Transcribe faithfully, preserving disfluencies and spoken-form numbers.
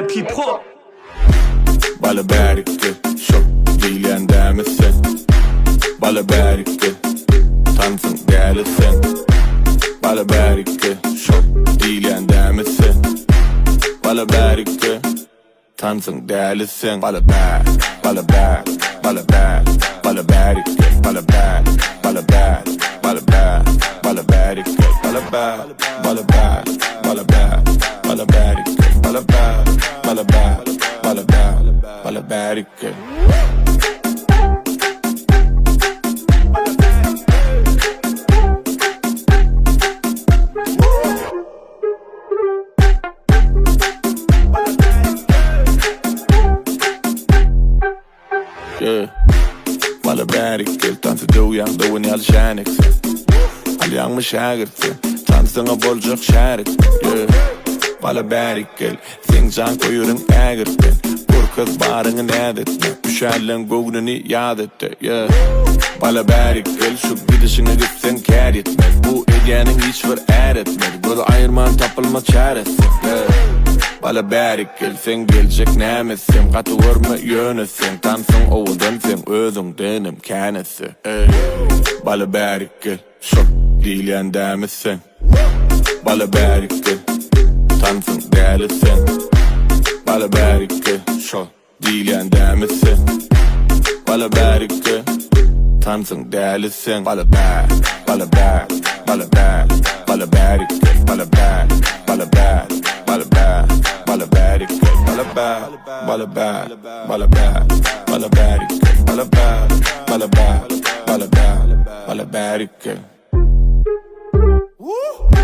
people. Balla berike, şok değilen demesin. Balla berike, tansın delisin. Balla berike, şok değilen demesin. Balla berike, tansın delisin. Balla ber, balla ber, balla ber, balla berike, balla ber, balla ber, balla ber, balla berike, balla ber, balla ber, balla ber, balla berike, balla ber, balla ber, balla ber, balla berike. Yeah. Balla berike, tansı doyan doğun yal şeneksin. Al yanmış şagirsin, tansına bolcuk şerit. Yeah. Balla berike, sen can koyurun ägirsin. Bu kız barını nedetme, üşerlen gognuni yad etti. Yeah. Balla berike, şu gidişine gitsen kær etmez. Bu egenin hiç bir er etmez. Böyle ayırman tapılmaz çaresi. Yeah. Balla berike, sen gelecek nemesin. Katı vurma yönesin. Tansın oğudan sen özün denim känesi. Balla berike, şok değilen demesin. Balla berike, tansın delisin. Balla berike, şok değilen demesin. Balla berike, tansın delisin. Balla ber, balla ber, balla ber, balla berike, balla ber, balla ber, balla ber, balla berike, balla ber, balla ber, balla ber, balla berike, balla ber, balla ber, balla ber, balla berike.